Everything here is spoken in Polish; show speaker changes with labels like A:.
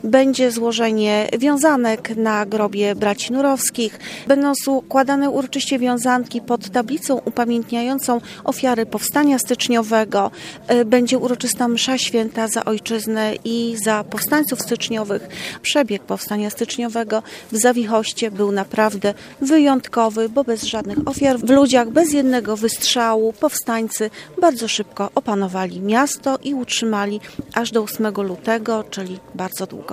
A: Będzie złożenie wiązanek na grobie braci Nurowskich. Będą składane uroczyście wiązanki pod tablicą upamiętniającą ofiary powstania styczniowego. Będzie uroczysta msza święta za ojczyznę i za powstańców styczniowych. Przebieg powstania styczniowego w Zawichoście był naprawdę wyjątkowy, bo bez żadnych ofiar w ludziach, bez jednego wystrzału powstańcy bardzo szybko opanowali miasto i utrzymali aż do 8 lutego, czyli bardzo długo.